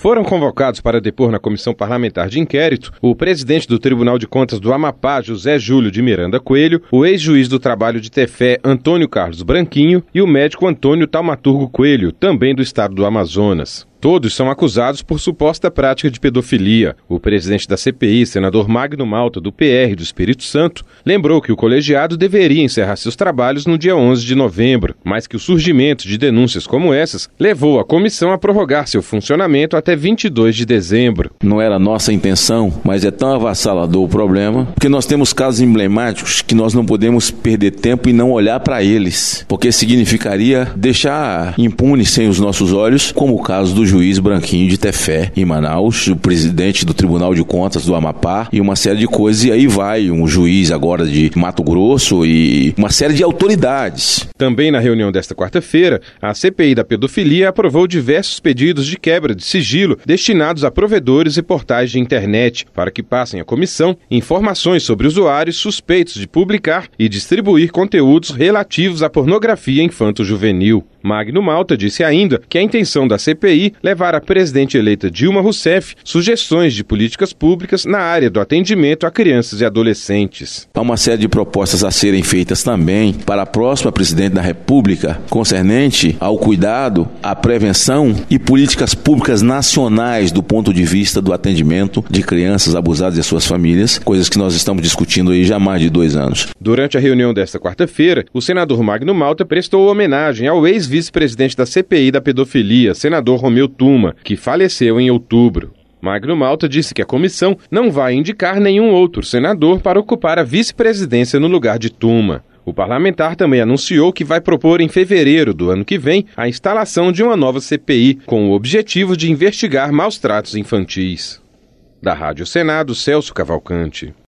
Foram convocados para depor na Comissão Parlamentar de Inquérito o presidente do Tribunal de Contas do Amapá, José Júlio de Miranda Coelho, o ex-juiz do Trabalho de Tefé, Antônio Carlos Branquinho, e o médico Antônio Taumaturgo Coelho, também do estado do Amazonas. Todos são acusados por suposta prática de pedofilia. O presidente da CPI, senador Magno Malta, do PR do Espírito Santo, lembrou que o colegiado deveria encerrar seus trabalhos no dia 11 de novembro, mas que o surgimento de denúncias como essas levou a comissão a prorrogar seu funcionamento até 22 de dezembro. Não era nossa intenção, mas é tão avassalador o problema, porque nós temos casos emblemáticos que nós não podemos perder tempo e não olhar para eles, porque significaria deixar impune sem os nossos olhos, como o caso do juiz Branquinho de Tefé, em Manaus, o presidente do Tribunal de Contas do Amapá e uma série de coisas, e aí vai um juiz agora de Mato Grosso e uma série de autoridades. Também na reunião desta quarta-feira, a CPI da pedofilia aprovou diversos pedidos de quebra de sigilo destinados a provedores e portais de internet para que passem à comissão informações sobre usuários suspeitos de publicar e distribuir conteúdos relativos à pornografia infanto-juvenil. Magno Malta disse ainda que a intenção da CPI levar à presidente eleita Dilma Rousseff sugestões de políticas públicas na área do atendimento a crianças e adolescentes. Há uma série de propostas a serem feitas também para a próxima presidente da República, concernente ao cuidado, à prevenção e políticas públicas nacionais do ponto de vista do atendimento de crianças abusadas e suas famílias, coisas que nós estamos discutindo aí já há mais de 2 anos. Durante a reunião desta quarta-feira, o senador Magno Malta prestou homenagem ao ex-vice-presidente da CPI da pedofilia, senador Romeu Tuma, que faleceu em outubro. Magno Malta disse que a comissão não vai indicar nenhum outro senador para ocupar a vice-presidência no lugar de Tuma. O parlamentar também anunciou que vai propor em fevereiro do ano que vem a instalação de uma nova CPI, com o objetivo de investigar maus-tratos infantis. Da Rádio Senado, Celso Cavalcante.